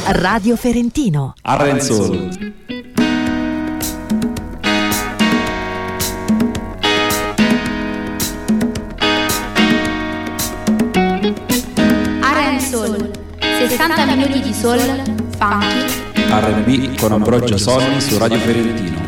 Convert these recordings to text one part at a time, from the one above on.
Radio Ferentino. Arenzolo. Arenzolo. 60 minuti di soul, funky, R&B con Ambrogio Sonni su Radio Ferentino.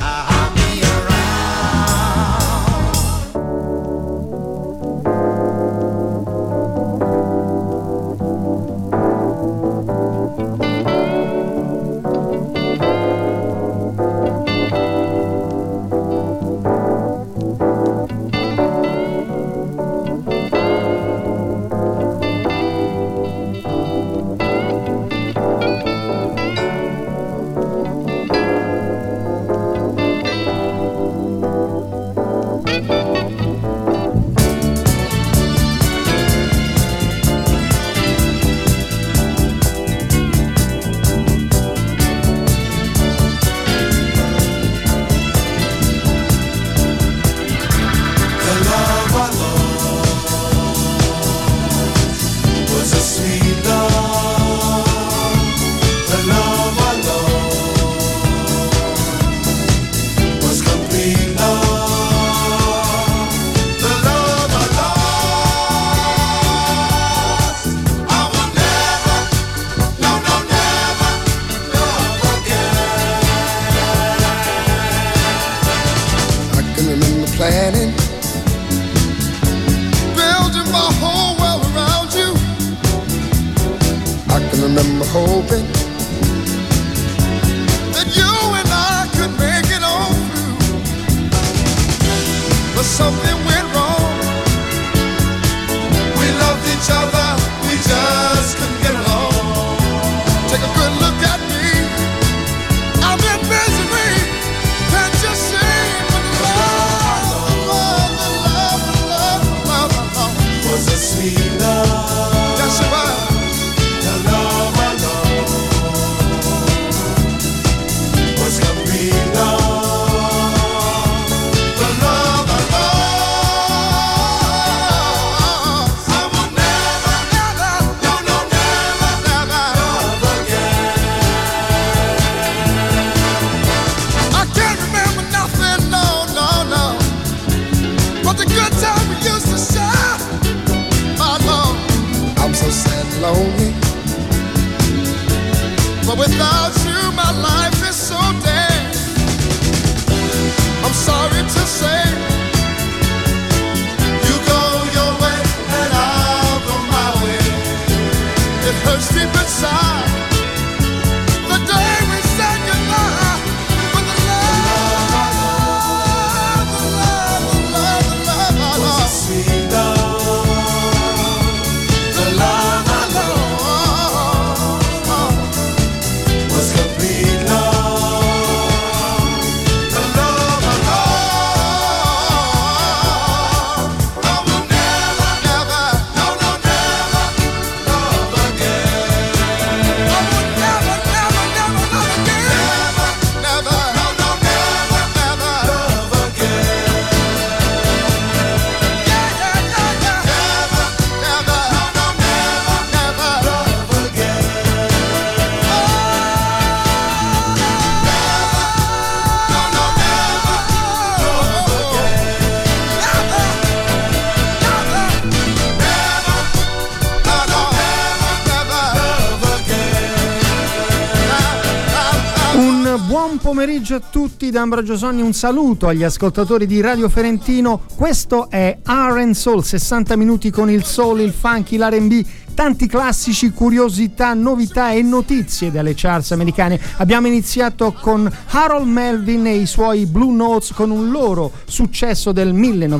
Pomeriggio a tutti da Ambrogio Sonni, un saluto agli ascoltatori di Radio Ferentino. Questo è R&Soul, 60 minuti con il soul, il funky, l'R&B, tanti classici, curiosità, novità e notizie dalle charts americane. Abbiamo iniziato con Harold Melvin e i suoi Blue Notes con un loro successo del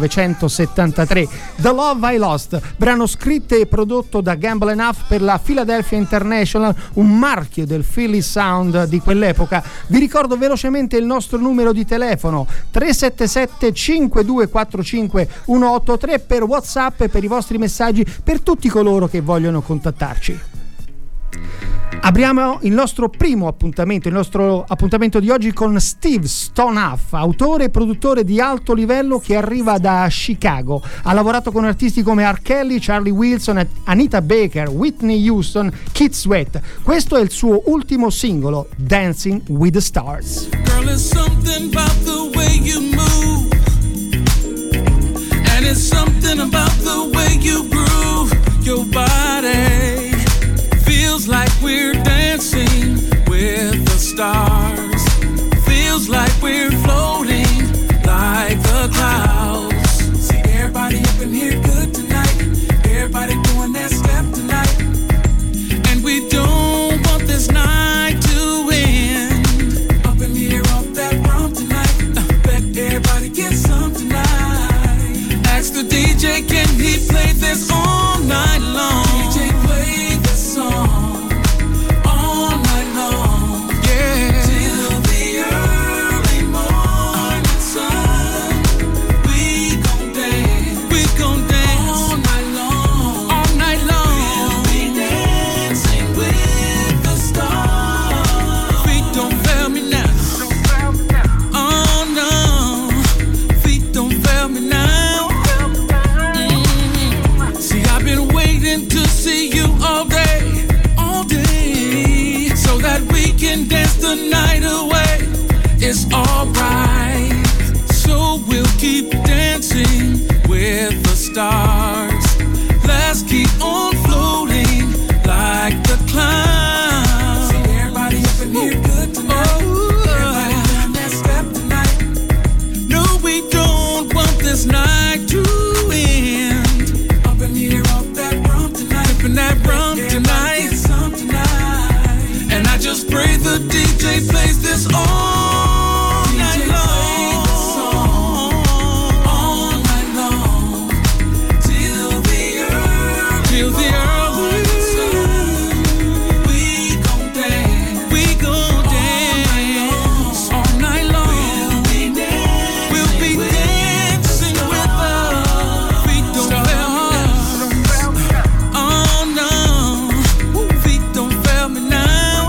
1973, The Love I Lost, brano scritto e prodotto da Gamble Enough per la Philadelphia International, un marchio del Philly Sound di quell'epoca. Vi ricordo velocemente il nostro numero di telefono 377 5245 183 per WhatsApp e per i vostri messaggi, per tutti coloro che vogliono contattarci. Apriamo il nostro primo appuntamento, il nostro appuntamento di oggi con Steve Stonehoff, autore e produttore di alto livello che arriva da Chicago. Ha lavorato con artisti come R. Kelly, Charlie Wilson, Anita Baker, Whitney Houston, Keith Sweat. Questo è il suo ultimo singolo, Dancing with the Stars. Girl, it's something about the way you move, and it's something about the way you groove your body. Feels like we're dancing with the stars. Feels like we're floating like the clouds. See everybody up in here good tonight. Everybody doing that step tonight. And we don't want this night to end. Up in here off that rum tonight. Bet everybody get some tonight. Ask the DJ, can he play this all night long? DJ, play this song. The night away is alright, so we'll keep dancing with the stars. Let's keep on floating like the clouds. See everybody up in here good tonight. Everybody down that step tonight. No, we don't want this night to end. Up in here off that rum tonight. Up in that rum tonight. And I just pray the DJ plays this all night long. All night long. Till the early we gon' dance. We gon' dance all night long. We'll be dancing with the feet don't fail me. Oh no, feet don't fail me now.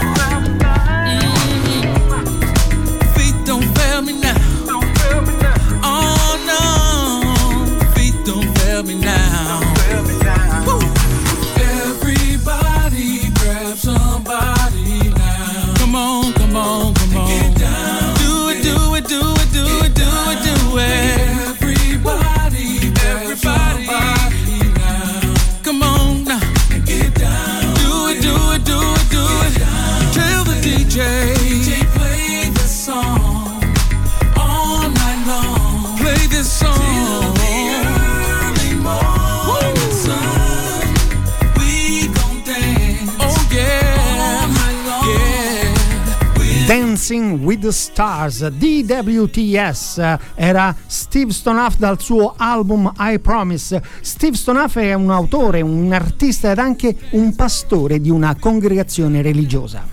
DJ, play this song all night long. Play this song till the early morning sun. We gon' dance, oh yeah, all night long. Yeah. Dancing with the Stars, DWTS, era Steve Stonehoff dal suo album I Promise. Steve Stonehoff è un autore, un artista ed anche un pastore di una congregazione religiosa.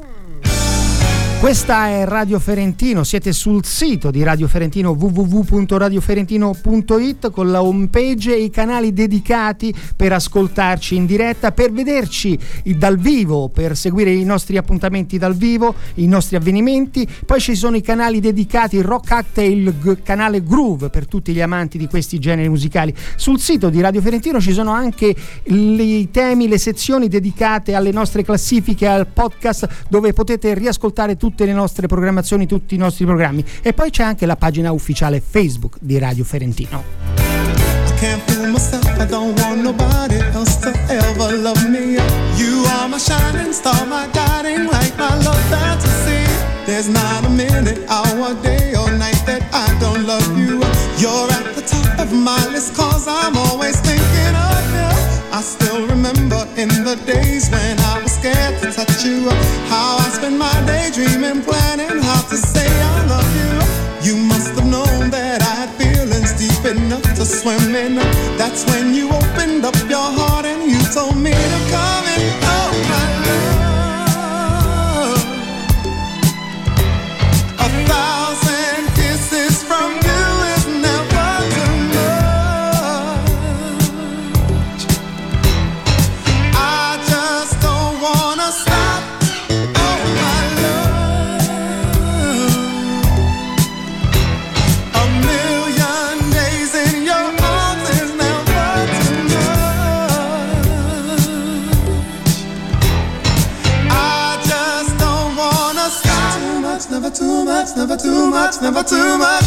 Questa è Radio Ferentino, siete sul sito di Radio Ferentino www.radioferentino.it con la homepage e i canali dedicati per ascoltarci in diretta, per vederci dal vivo, per seguire i nostri appuntamenti dal vivo, i nostri avvenimenti. Poi ci sono i canali dedicati, il Rock Act e il canale Groove per tutti gli amanti di questi generi musicali. Sul sito di Radio Ferentino ci sono anche i temi, le sezioni dedicate alle nostre classifiche, al podcast, dove potete riascoltare tutte le nostre programmazioni, tutti i nostri programmi. E poi c'è anche la pagina ufficiale Facebook di Radio Ferentino. I can't fool myself, I don't want nobody else to ever love me. You are my shining star, my guiding light, my love fantasy. There's not a minute, hour, day or night that I don't love you. You're at the top of my list, cause I'm always thinking of you. I still remember in the days when I was scared to touch you, how I spent my day dreaming, planning how to say I love you. You must have known that I had feelings deep enough to swim in. That's when you opened up your heart and you told me to come in. Oh my love, 1,000 kisses from you is never too much. I just don't wanna stop never too much, never too much, never too much.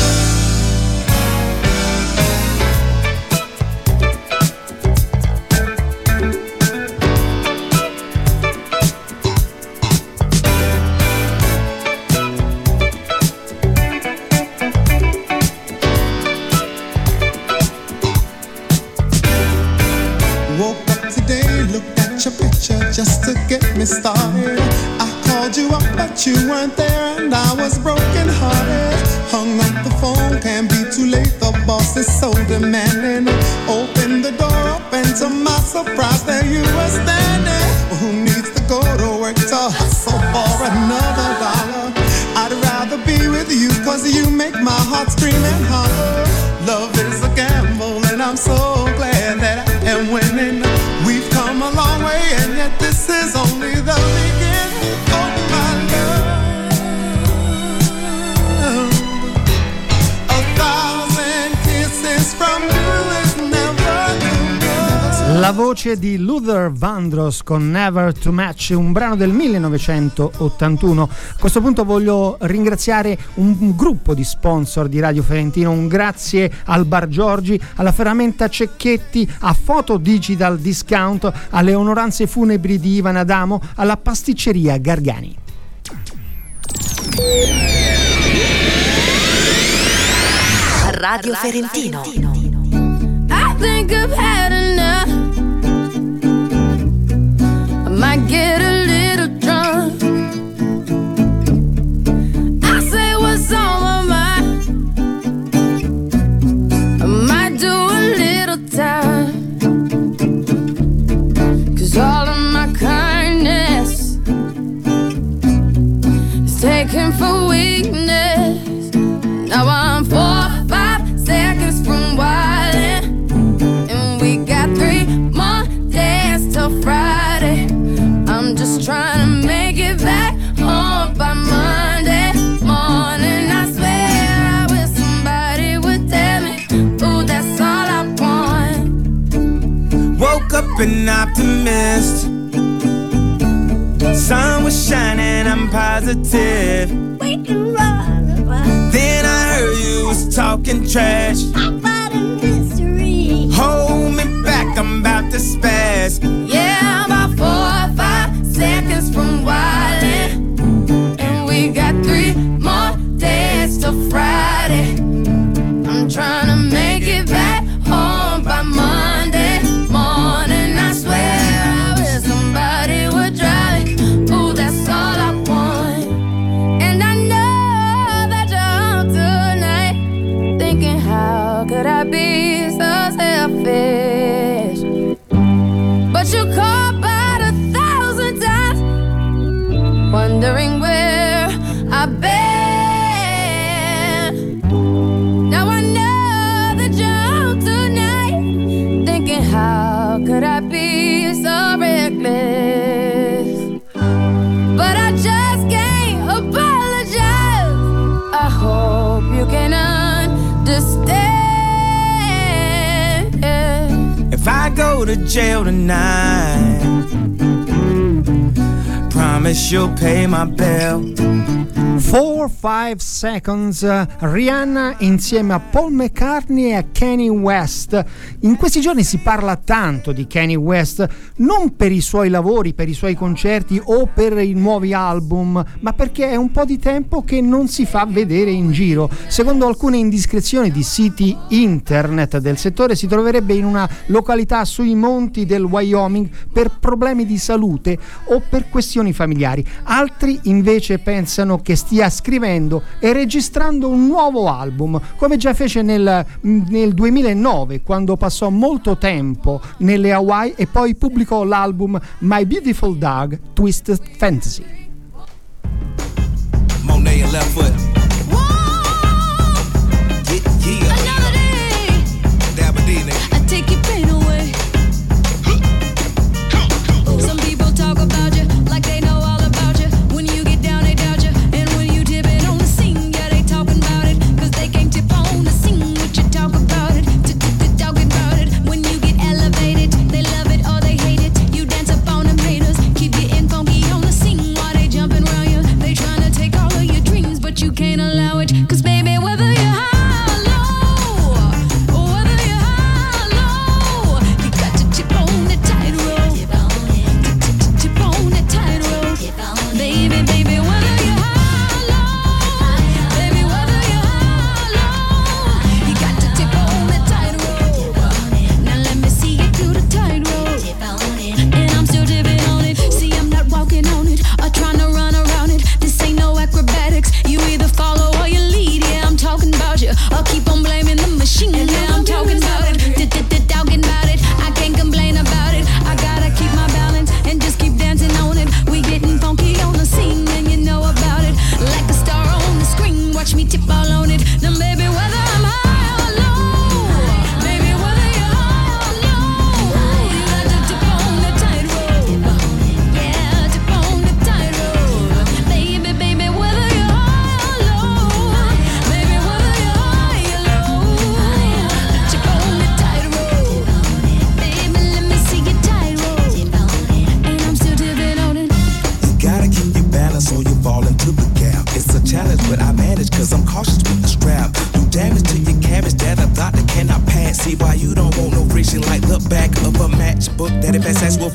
Just to get me started, I called you up but you weren't there and I was broken hearted. Hung up the phone, can't be too late, the boss is so demanding. Open the door up and to my surprise there you were standing. Who needs to go to work to hustle for another dollar? I'd rather be with you cause you make my heart scream and holler. Love is a gamble and I'm so glad that I am winning. We've come a long way and yet this is only the beginning of my love. 1,000 kisses from you is never too much. La voce di Luther Vandross con Never Too Much, un brano del 1981. A questo punto voglio ringraziare un gruppo di sponsor di Radio Ferentino. Un grazie al Bar Giorgi, alla Ferramenta Cecchetti, a Foto Digital Discount, alle onoranze funebri di Ivan Adamo, alla pasticceria Gargani. Radio Ferentino. I think I've had enough. I might get a little drunk. I say what's on my mind. I might do a little time. 'Cause all of my kindness is taken for weakness. Now I'm 4 or 5 seconds from wildin', and we got 3 more days till Friday. I'm just trying to make it back home by Monday morning. I swear I wish somebody would tell me, ooh, that's all I want. Woke up an optimist. Sun was shining, I'm positive. We can run. Then I heard you was talking trash. About a mystery. Hold me back, I'm about to spaz. Yeah, about 4 or 5 seconds from wildin', and we got 3 more days till Friday. I'm trying to make it back home by Monday morning. I swear I wish somebody would drive. Ooh, that's all I want. And I know that you're home tonight, thinking how could I be so selfish? But you called about 1,000 times, wondering where I've been. Now I know that you're home tonight, thinking how could I be so reckless? But I just can't apologize. I hope you can understand. If I go to jail tonight, promise you'll pay my bill. 4-5 Seconds, Rihanna insieme a Paul McCartney e a Kanye West. In questi giorni si parla tanto di Kanye West, non per i suoi lavori, per i suoi concerti o per i nuovi album, ma perché è un po' di tempo che non si fa vedere in giro. Secondo alcune indiscrezioni di siti internet del settore, si troverebbe in una località sui monti del Wyoming per problemi di salute o per questioni familiari. Altri invece pensano che stia scrivendo e registrando un nuovo album, come già fece nel 2009, quando passò molto tempo nelle Hawaii e poi pubblicò l'album My Beautiful Dark Twisted Fantasy. Monet and left foot. Another day, I take your pain away. Some people talk about you like they know all about you. When you get down, they doubt you. And when you dip it on the scene, yeah, they talking about it. 'Cause they can't tip on the scene what you talk about it. Talking about it. When you get elevated, they love it or they hate it. You dance up on them haters, keep getting funky on the scene while they jumping around you. They trying to take all of your dreams, but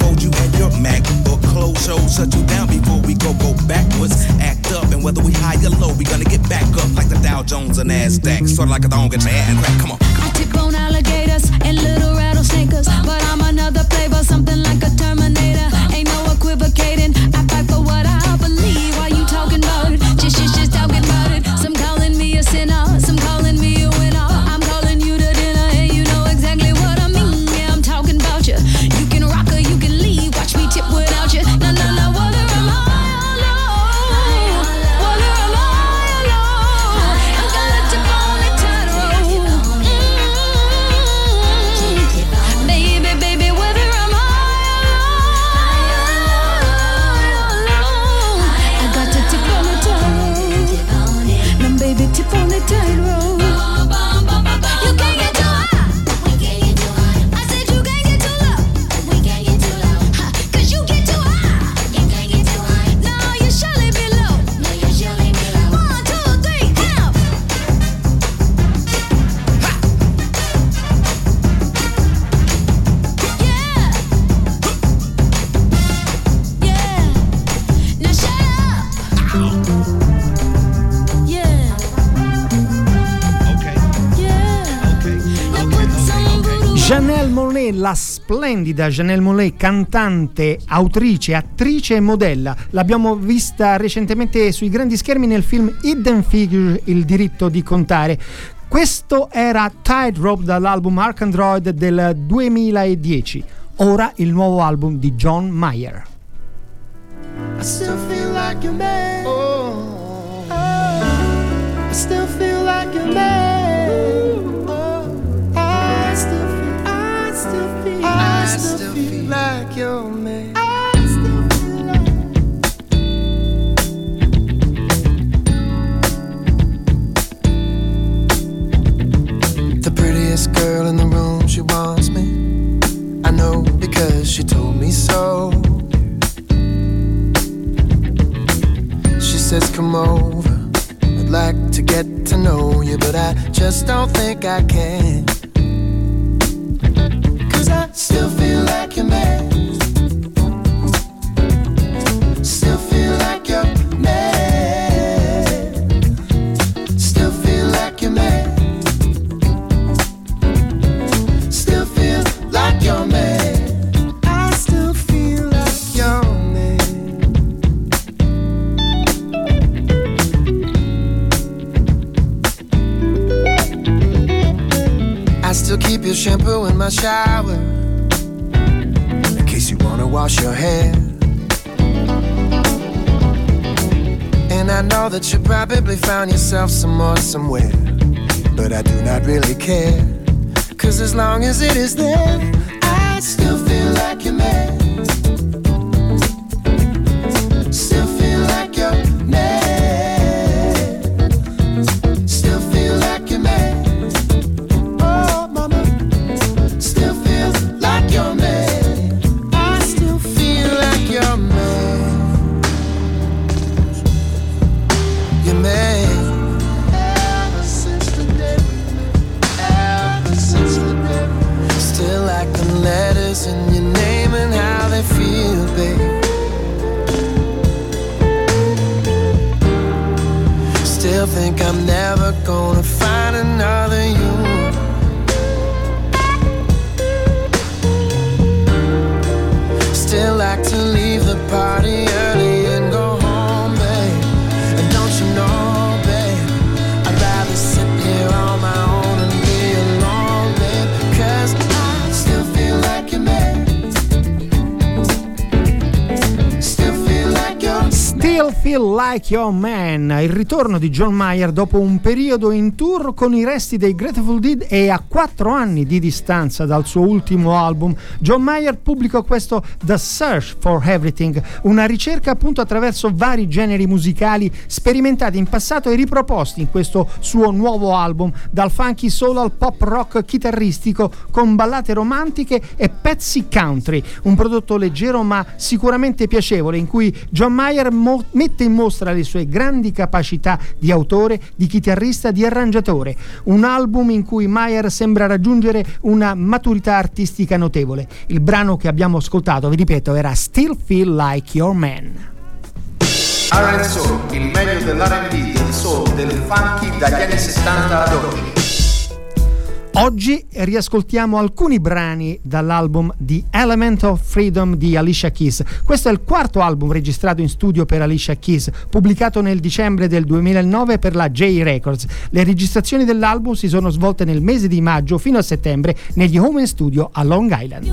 blindfold you and your MacBook. Close shows, shut you down before we go backwards. Act up, and whether we high or low, we gonna get back up like the Dow Jones and NASDAQ. Sort of like a thong get your hand crack. Come on. I tip on alligators and little rattlesnakers, but I'm another flavor, something like a Terminator. Ain't no equivocating. I fight for what I believe. Why you talking about it? Just talking about it. Some calling me a sinner, some calling me a winner. I'm calling you to dinner, and you know exactly what I mean. Yeah, I'm talking about you. You can rock or you can leave. Watch me tip without you. No, whether I'm high or low, whether I'm high or low, I gotta tip on the tightrope. Baby, whether I'm high or low, I got to tip on the tightrope. Now, baby, tip on the tightrope. You can't get too high. I said you can't get too low. 'Cause you get too high. No, you surely be low. 1, 2, 3, help. Yeah. Now shut up. Yeah. Now put some voodoo. Janelle Monáe, la splendida Janelle Monáe, cantante, autrice, attrice e modella. L'abbiamo vista recentemente sui grandi schermi nel film Hidden Figures, Il diritto di contare. Questo era Tightrope dall'album Ark Android del 2010. Ora il nuovo album di John Mayer. I still feel like you're mad. I still feel like you're mad. I still feel like you're mad. The prettiest girl in the room, she wants me. I know because she told me so. She says come over, I'd like to get to know you, but I just don't think I can. 'Cause I still feel like you're mad. Still feel like you're mad. Still feel like you're mad. Still feel like you're mad. I still feel like you're mad. I still keep your shampoo in my shower in case you wanna wash your hair. And I know that you probably found yourself some more somewhere, but I do not really care. 'Cause as long as it is there, I still feel like you're mad. Still feel like you're mad. Still feel like you're mad. Oh, mama. Still feel like you're mad. I still feel like you're mad. You're mad. Ever since the day we met. Ever since the day we met. Still like the letters in your name and how they feel, babe. Still think I'm never gonna find another you. Still like to leave the party early and go home, babe. And don't you know, babe, I'd rather sit here on my own and be alone, babe. 'Cause I still feel like you're mad. Still feel like you're Still Feel Like Your Man, il ritorno di John Mayer dopo un periodo in tour con i resti dei Grateful Dead e a 4 anni di distanza dal suo ultimo album. John Mayer pubblicò questo The Search for Everything, una ricerca appunto attraverso vari generi musicali sperimentati in passato e riproposti in questo suo nuovo album, dal funky soul al pop rock chitarristico con ballate romantiche e pezzi country, un prodotto leggero ma sicuramente piacevole in cui John Mayer mostra mette in mostra le sue grandi capacità di autore, di chitarrista, di arrangiatore. Un album in cui Mayer sembra raggiungere una maturità artistica notevole. Il brano che abbiamo ascoltato, vi ripeto, era Still Feel Like Your Man. R&B Soul, il meglio dell'R&B, del soul, del funky dagli anni 60 ad oggi. Oggi riascoltiamo alcuni brani dall'album The Element of Freedom di Alicia Keys. Questo è il quarto album registrato in studio per Alicia Keys, pubblicato nel dicembre del 2009 per la J Records. Le registrazioni dell'album si sono svolte nel mese di maggio fino a settembre negli home studio a Long Island.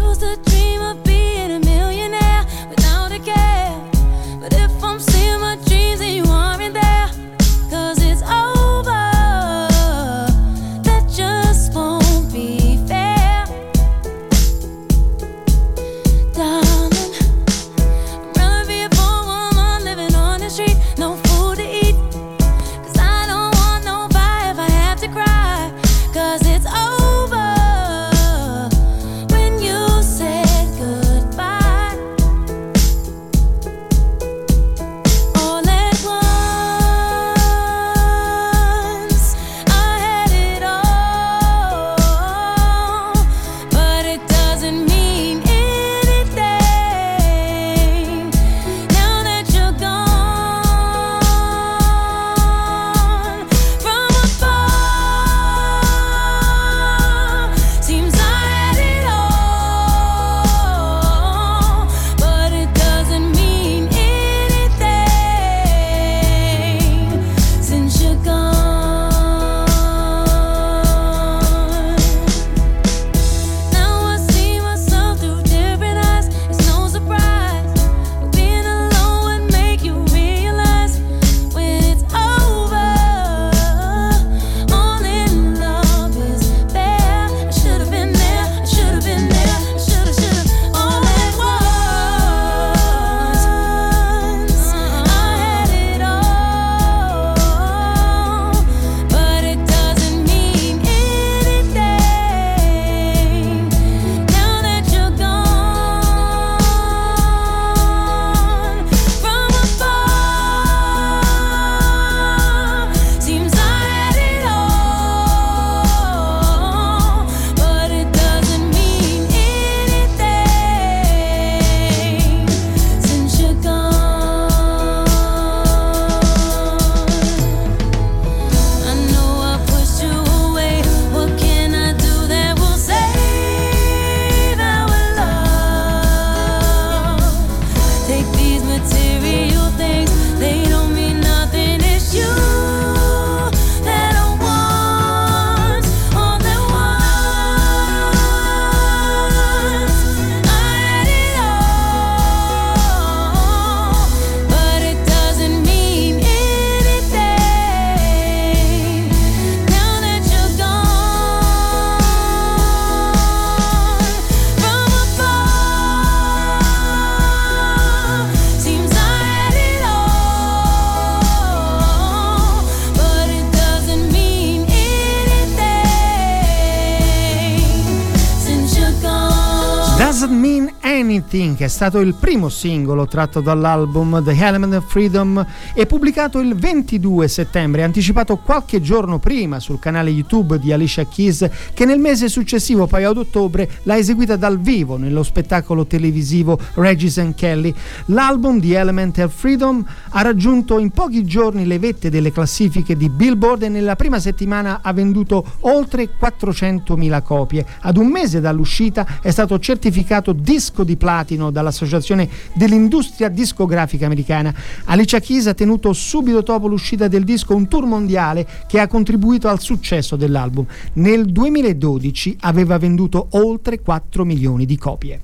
Doesn't Mean Anything, che è stato il primo singolo tratto dall'album The Element of Freedom e pubblicato il 22 settembre, anticipato qualche giorno prima sul canale YouTube di Alicia Keys, che nel mese successivo, poi ad ottobre, l'ha eseguita dal vivo nello spettacolo televisivo Regis and Kelly. L'album The Element of Freedom ha raggiunto in pochi giorni le vette delle classifiche di Billboard e nella prima settimana ha venduto oltre 400.000 copie. Ad un mese dall'uscita è stato certificato disco di platino dall'Associazione dell'Industria Discografica Americana. Alicia Keys ha tenuto subito dopo l'uscita del disco un tour mondiale che ha contribuito al successo dell'album. Nel 2012 aveva venduto oltre 4 milioni di copie.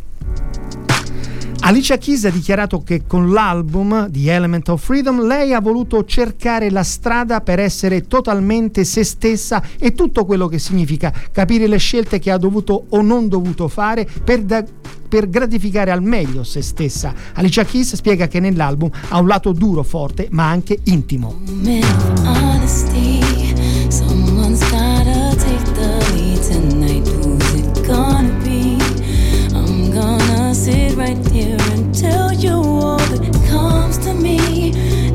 Alicia Keys ha dichiarato che con l'album The Element of Freedom lei ha voluto cercare la strada per essere totalmente se stessa e tutto quello che significa, capire le scelte che ha dovuto o non dovuto fare per gratificare al meglio se stessa. Alicia Keys spiega che nell'album ha un lato duro, forte, ma anche intimo. Sit right here and tell you all that comes to me.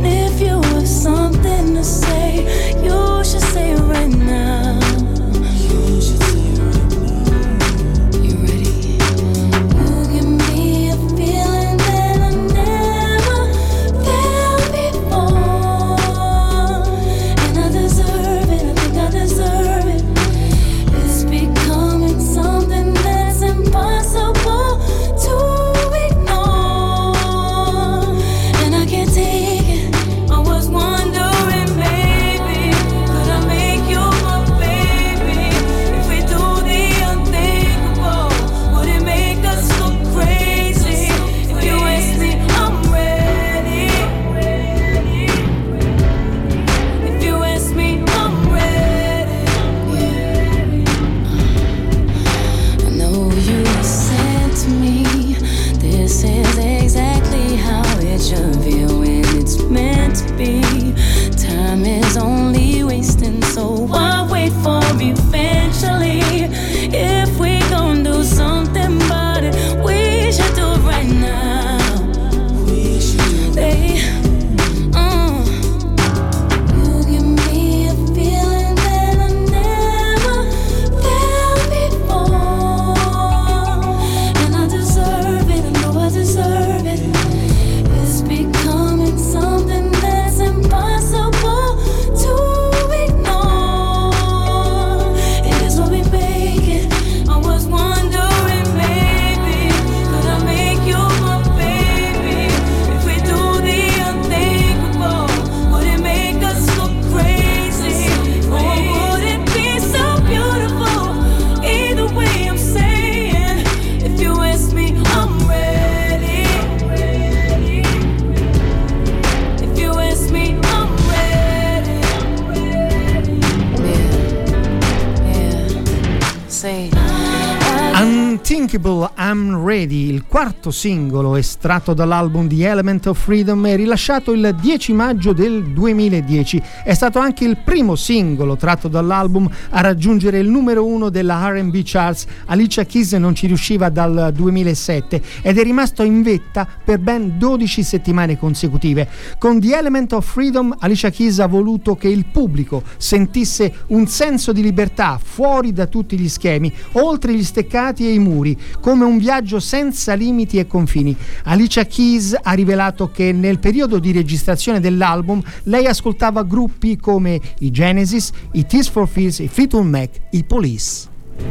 Unsinkable I'm Ready, il quarto singolo estratto dall'album The Element of Freedom, è rilasciato il 10 maggio del 2010. È stato anche il primo singolo tratto dall'album a raggiungere il numero 1 della R&B charts. Alicia Keys non ci riusciva dal 2007 ed è rimasto in vetta per ben 12 settimane consecutive. Con The Element of Freedom Alicia Keys ha voluto che il pubblico sentisse un senso di libertà fuori da tutti gli schemi, oltre gli steccati e i muri, come un viaggio senza limiti e confini. Alicia Keys ha rivelato che nel periodo di registrazione dell'album lei ascoltava gruppi come i Genesis, i Tears for Fears, i Fleetwood Mac, i Police.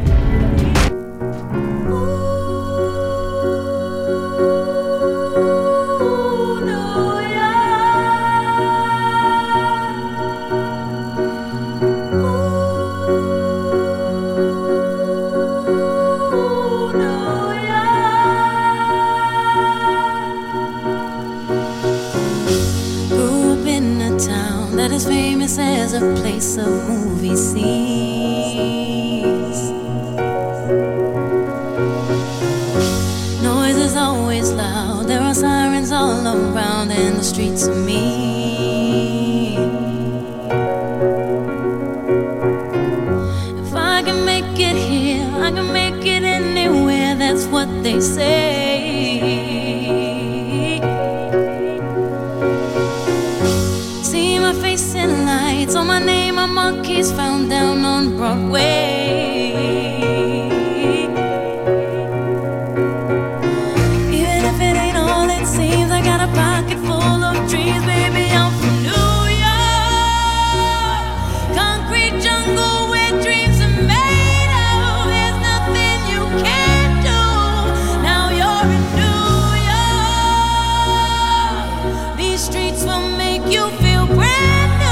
Famous as a place of movie scenes. Noise is always loud, there are sirens all around, and the streets are mean. If I can make it here, I can make it anywhere, that's what they say. On my name, my monkeys found down on Broadway. Even if it ain't all it seems, I got a pocket full of dreams, baby. I'm from New York, concrete jungle where dreams are made of. There's nothing you can't do. Now you're in New York. These streets will make you feel brand.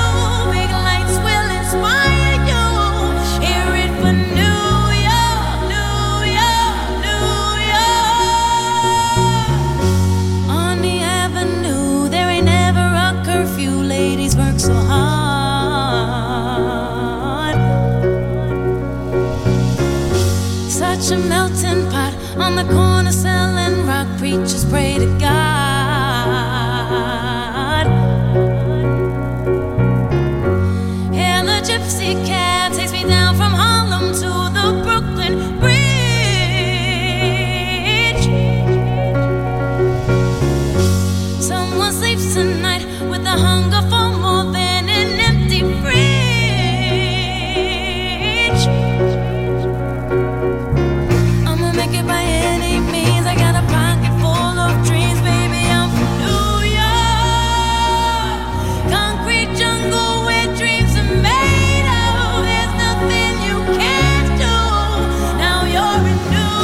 So hard, such a melting pot on the corner selling rock. Preachers pray to God. And the gypsy cab takes me down from Harlem to the Brooklyn Bridge. Someone sleeps tonight with the hunger for more than an empty fridge. I'ma make it by any means. I got a pocket full of dreams, baby. I'm from New York, concrete jungle where dreams are made of. There's nothing you can't do. Now you're in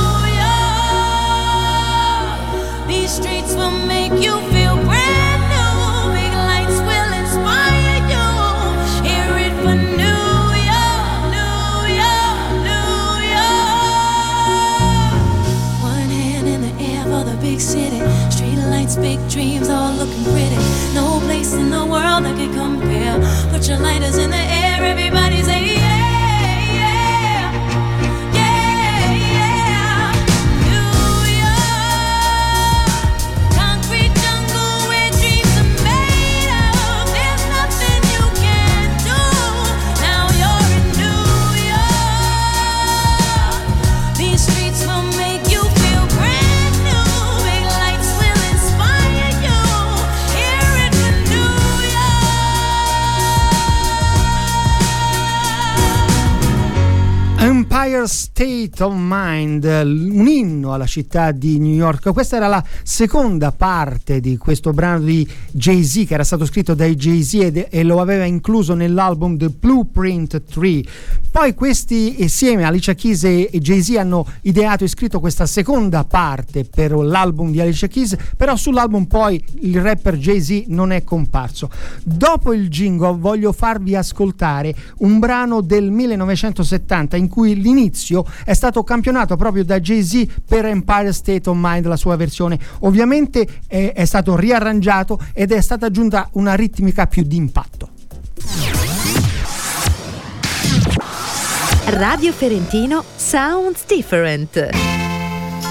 New York. These streets will make you feel brand new. Big city, street lights, big dreams, all looking pretty. No place in the world that can compare. Put your lighters in the air, everybody say yeah, yeah, yeah, yeah. New York, concrete jungle where dreams are made of. There's nothing you can't do. Now you're in New York. These streets will make you feel brand. Empire State of Mind, un inno alla città di New York. Questa era la seconda parte di questo brano di Jay-Z, che era stato scritto dai Jay-Z e lo aveva incluso nell'album The Blueprint 3. Poi questi insieme, Alicia Keys e Jay-Z, hanno ideato e scritto questa seconda parte per l'album di Alicia Keys, però sull'album poi il rapper Jay-Z non è comparso. Dopo il jingle voglio farvi ascoltare un brano del 1970 in cui l'inizio è stato campionato proprio da Jay-Z per Empire State of Mind, la sua versione. Ovviamente è stato riarrangiato ed è stata aggiunta una ritmica più d'impatto. Radio Ferentino Sounds Different.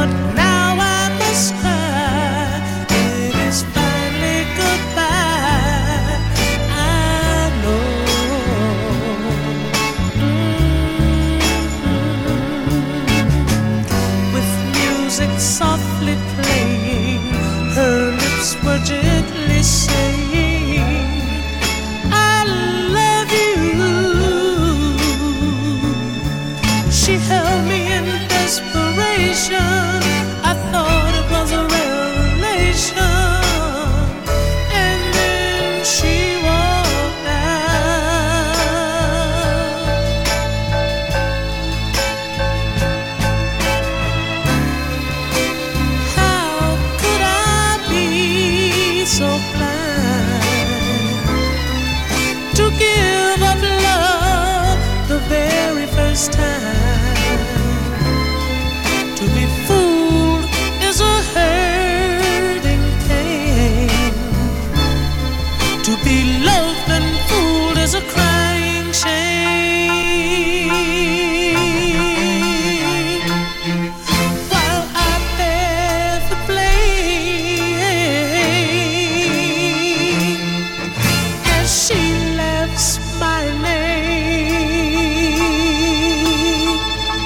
but now I must cry. It is finally goodbye. I know. With music softly playing, her lips were gently saying, I love you. She held me in desperation. I thought it was a revelation. And then she walked out. How could I be so blind to give up love the very first time? To be fooled is a hurting pain. To be loved and fooled is a crying shame. While I bear the blame, as she laughs my name.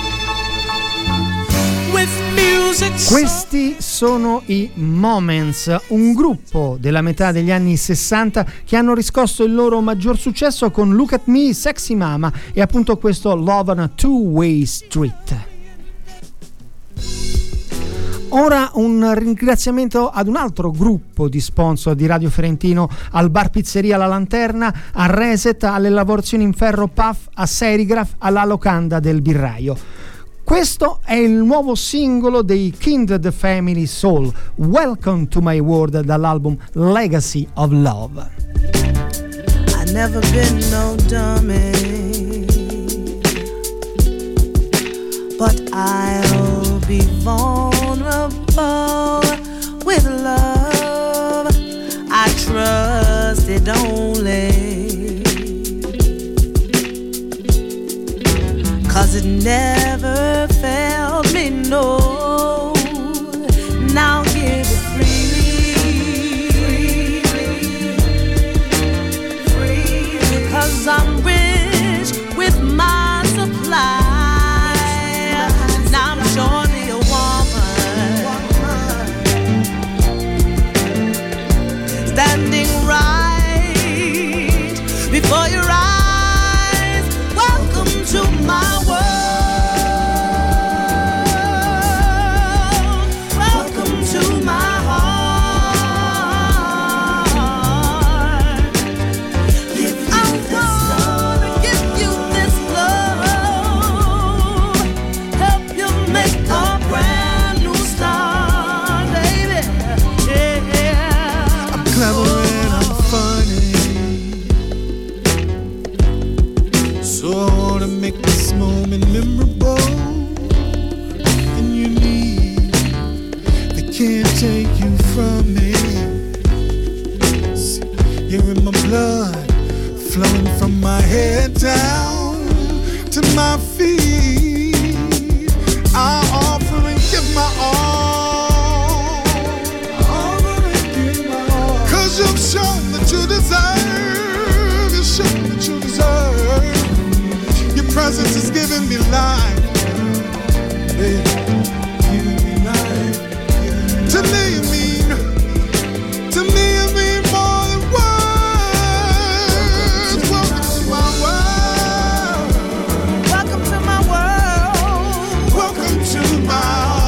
With music so Questi sono i Moments, un gruppo della metà degli anni 60 che hanno riscosso il loro maggior successo con Look at Me, Sexy Mama e appunto questo Love on a Two-Way Street. Ora un ringraziamento ad un altro gruppo di sponsor di Radio Ferentino, al Bar Pizzeria La Lanterna, a Reset, alle lavorazioni in ferro Puff, a Serigraph, alla locanda del birraio. Questo è il nuovo singolo dei Kindred Family Soul, Welcome to My World, dall'album Legacy of Love. I never been no dummy, but I'll be vulnerable with love. I trust it only, 'cause it never failed me, no. Now give it freely, 'cause I'm rich with my supply, and I'm surely a woman standing right before your eyes. Welcome to my world. Welcome to my heart. I wanna give you this love, help you make a brand new start, baby. Yeah. I'm clever and I'm funny, so I wanna make this moment memorable and unique. They can't take you from me. See, you're in my blood, flowing from my head down to my feet. I offer and give my all, 'cause you've shown that you deserve, you've shown that you deserve. Your presence is giving me life, yeah, giving me life. To me you mean more than words. Welcome to my world. Welcome to my world. Welcome to my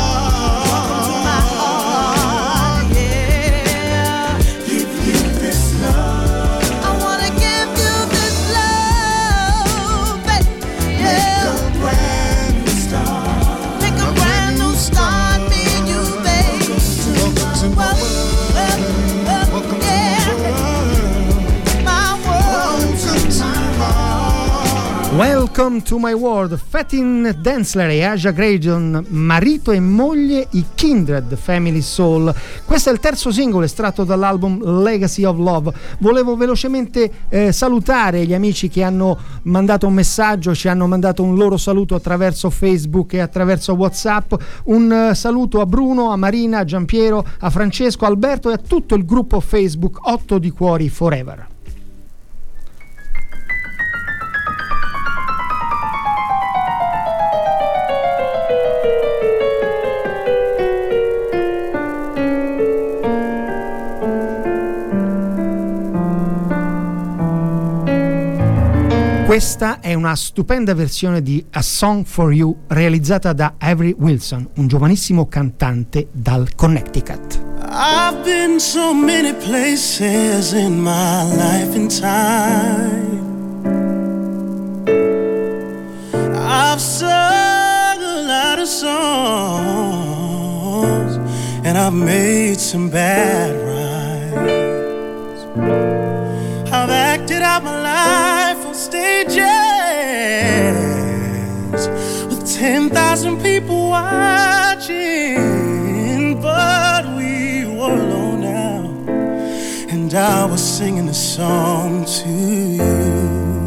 heart. Yeah. Give you this love. I wanna give you this love, baby. Yeah. Make a brand new start. Make a Welcome to my world, Fatin Densler e Aja Grayson, marito e moglie, i Kindred Family Soul. Questo è il terzo singolo estratto dall'album Legacy of Love. Volevo velocemente salutare gli amici che hanno mandato un messaggio, ci hanno mandato un loro saluto attraverso Facebook e attraverso WhatsApp. Un saluto a Bruno, a Marina, a Giampiero, a Francesco, a Alberto e a tutto il gruppo Facebook 8 di Cuori Forever. Questa è una stupenda versione di A Song for You realizzata da Avery Wilson, un giovanissimo cantante dal Connecticut. I've been so many places in my life and time. I've sung a lot of songs and I've made some bad rhymes. I've acted out my life on stages with 10,000 people watching, but we were alone now, and I was singing a song to you.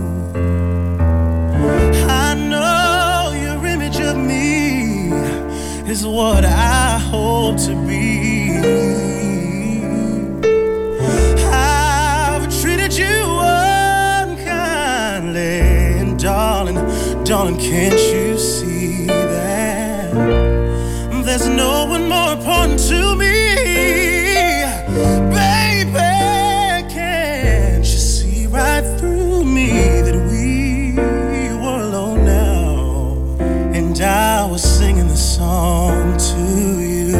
I know your image of me is what I hope to be. You unkindly, and darling, can't you see that there's no one more important to me? Baby, can't you see right through me that we were alone now, and I was singing the song to you.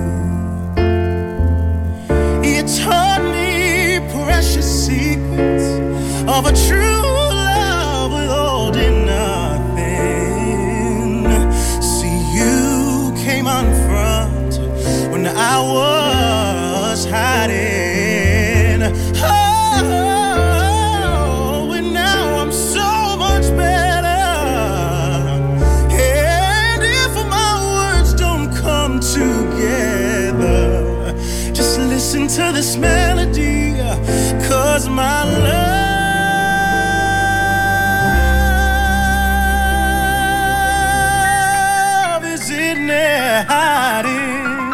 You taught me precious secrets of a true love withholding nothing. See, you came on front when I was hiding. Oh, and now I'm so much better. And if my words don't come together, just listen to this melody, 'cause my love is in there hiding.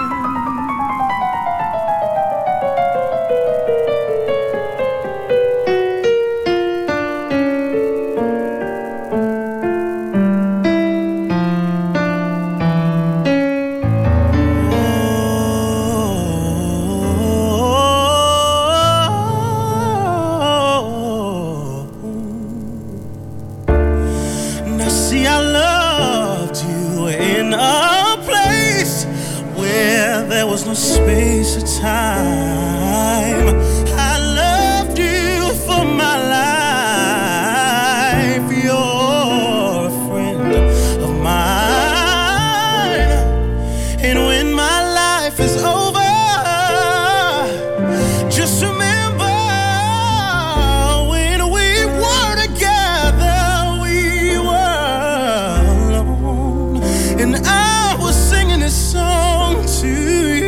Space of time, I loved you for my life. You're a friend of mine, and when my life is over, just remember when we were together, we were alone, and I was singing this song to you.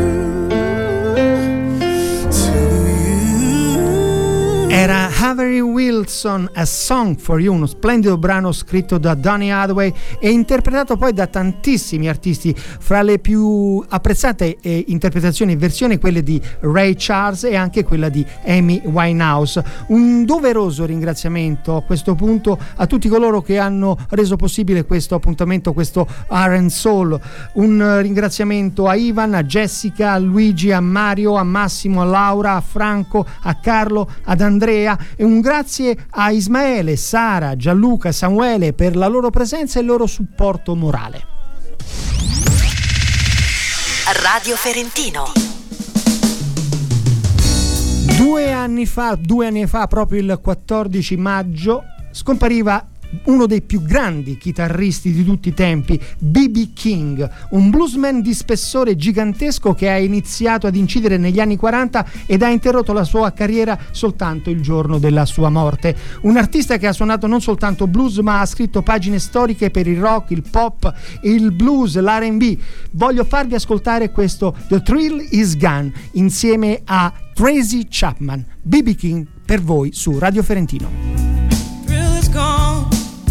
Era Avery Wilson, A Song for You, uno splendido brano scritto da Donny Hathaway e interpretato poi da tantissimi artisti. Fra le più apprezzate interpretazioni e versioni quelle di Ray Charles e anche quella di Amy Winehouse. Un doveroso ringraziamento a questo punto a tutti coloro che hanno reso possibile questo appuntamento, questo R&B Soul. Un ringraziamento a Ivan, a Jessica, a Luigi, a Mario, a Massimo, a Laura, a Franco, a Carlo, ad Andrea, e un grazie a Ismaele, Sara, Gianluca, Samuele per la loro presenza e il loro supporto morale. Radio Ferentino. 2 anni fa, proprio il 14 maggio, scompariva uno dei più grandi chitarristi di tutti i tempi, B.B. King, un bluesman di spessore gigantesco che ha iniziato ad incidere negli anni 40 ed ha interrotto la sua carriera soltanto il giorno della sua morte. Un artista che ha suonato non soltanto blues, ma ha scritto pagine storiche per il rock, il pop, il blues, l'R&B. Voglio farvi ascoltare questo The Thrill Is Gone insieme a Tracy Chapman. B.B. King per voi su Radio Ferentino. Thrill is gone.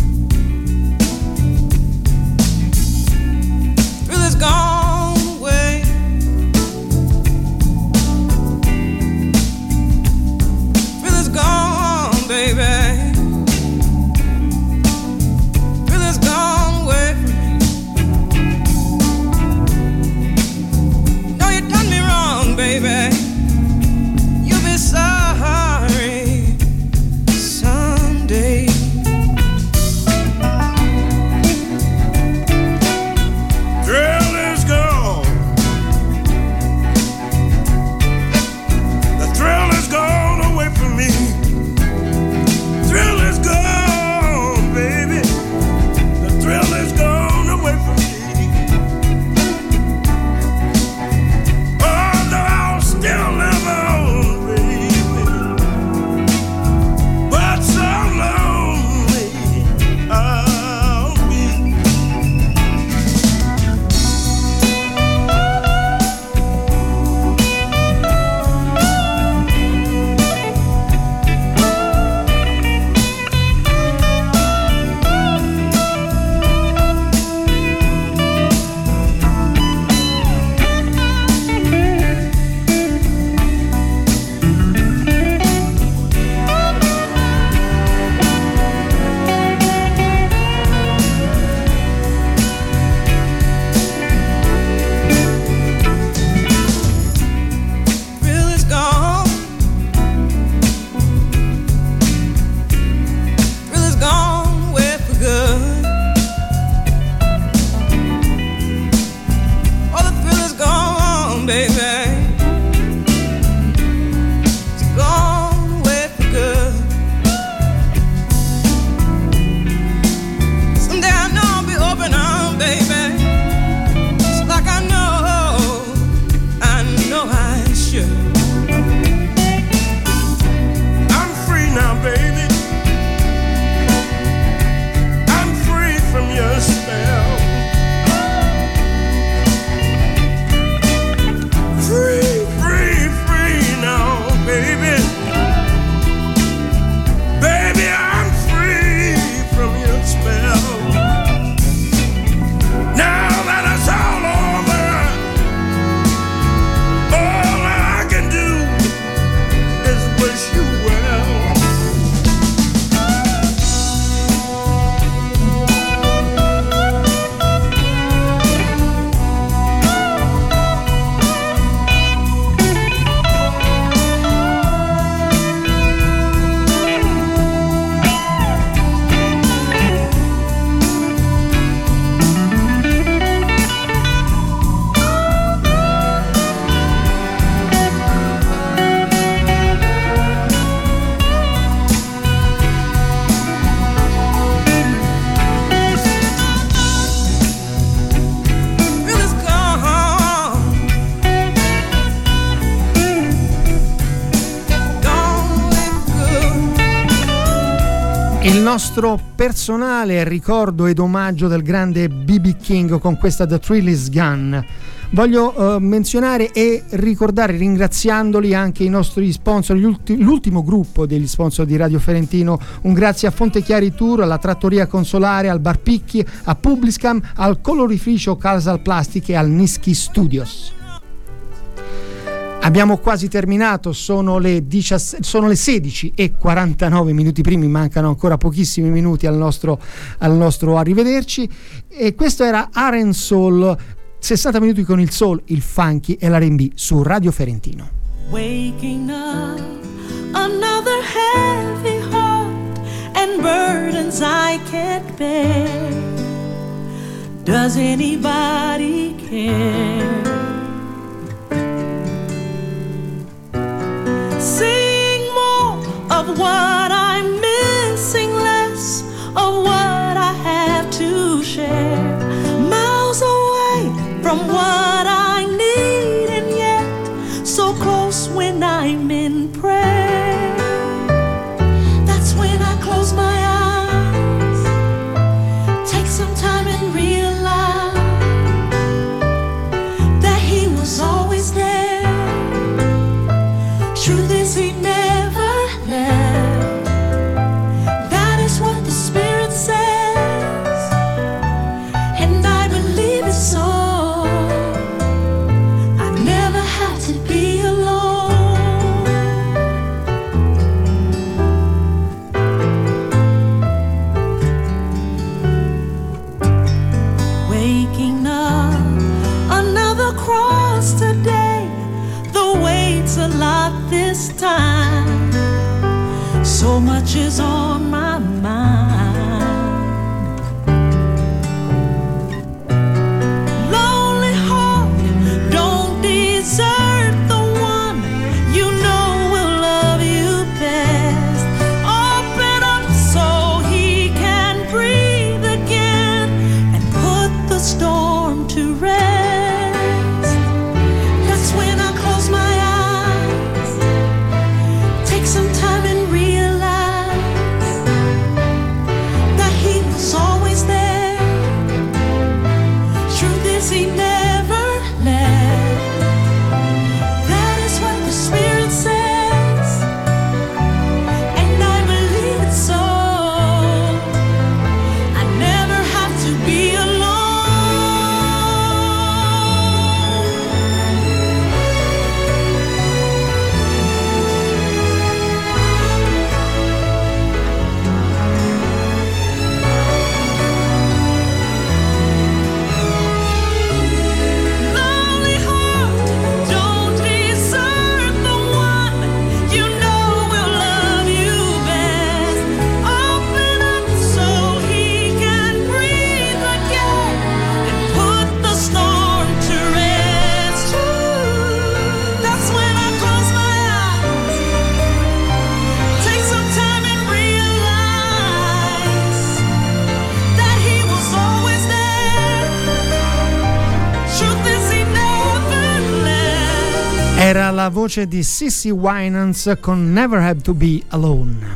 Thrill is gone away. Thrill is gone, baby. Thrill is gone away from me. No, you done me wrong, baby. You'll be sorry someday. Thrill is gone. The thrill is gone away from me. Thrill is gone, baby. The thrill is gone away from me. Oh, no, I'll still live on, baby. But so lonely I'll be. Thrill is gone. Thrill is gone away for good. Oh, the thrill is gone, baby. It's gone away for good. Someday I know I'll be open armed, baby. Just like I know I should. I'm free now, baby. I'm free from your spell. Free, free, free now, baby. Baby, I'm free from your spell. Now that it's all over, all I can do is wish you well. Thrill is gone. Gone away for good. Il nostro personale ricordo ed omaggio del grande B.B. King con questa The Thrill Is Gone. Voglio menzionare e ricordare, ringraziandoli, anche i nostri sponsor, l'ultimo gruppo degli sponsor di Radio Ferentino. Un grazie a Fontechiari Tour, alla Trattoria Consolare, al Bar Picchi, a Publiscam, al colorificio Casal Plastic e al Nischi Studios. Abbiamo quasi terminato, sono le 16:49 minuti primi, mancano ancora pochissimi minuti al nostro arrivederci, e questo era R&B Soul, 60 minuti con il soul, il funky e l'R&B su Radio Ferentino. Waking up, another heavy heart and burdens I can't bear. Does anybody care? Seeing more of what I'm missing, less of what a lot this time. So much is on my mind. Lonely heart, don't desert the one you know will love you best. Open up so he can breathe again and put the storm to rest. That's when I close my eyes, take some time and realize that he was always there. Truth is he never left. That is what the Spirit says, and I believe it so. I never have to be alone. Lonely heart, don't desert the one you know will love you best. Open up so he can breathe again and put the storm to rest. That's when I close my eyes, take some time and realize that he was always there. Truth is he never left. Era la voce di Sissy Winans con Never Have to Be Alone.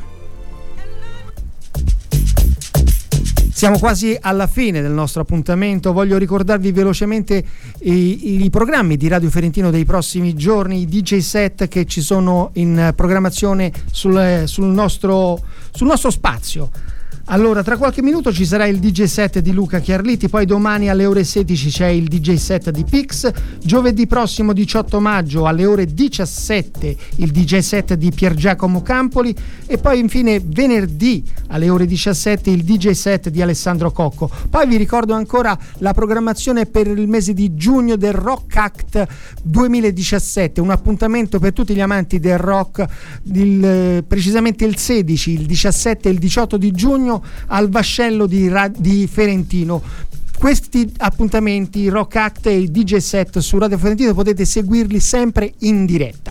Siamo quasi alla fine del nostro appuntamento. Voglio ricordarvi velocemente i programmi di Radio Ferentino dei prossimi giorni, i DJ set che ci sono in programmazione sul nostro spazio. Allora, tra qualche minuto ci sarà il DJ set di Luca Chiarliti, poi domani alle ore 16 c'è il DJ set di Pix, giovedì prossimo 18 maggio alle ore 17 il DJ set di Pier Giacomo Campoli e poi infine venerdì alle ore 17 il DJ set di Alessandro Cocco. Poi vi ricordo ancora la programmazione per il mese di giugno del Rock Act 2017, un appuntamento per tutti gli amanti del rock, precisamente il 16, il 17 e il 18 di giugno al Vascello di Ferentino. Questi appuntamenti, Rock Act e il DJ set su Radio Ferentino, potete seguirli sempre in diretta.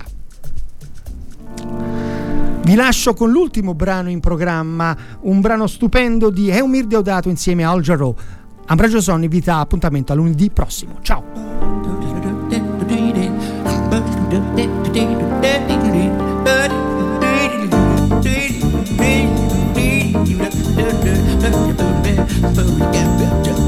Vi lascio con l'ultimo brano in programma, un brano stupendo di Eumir Deodato insieme a Al Jarreau. Ambrogio Sonni vi dà appuntamento a lunedì prossimo. Ciao. Yeah.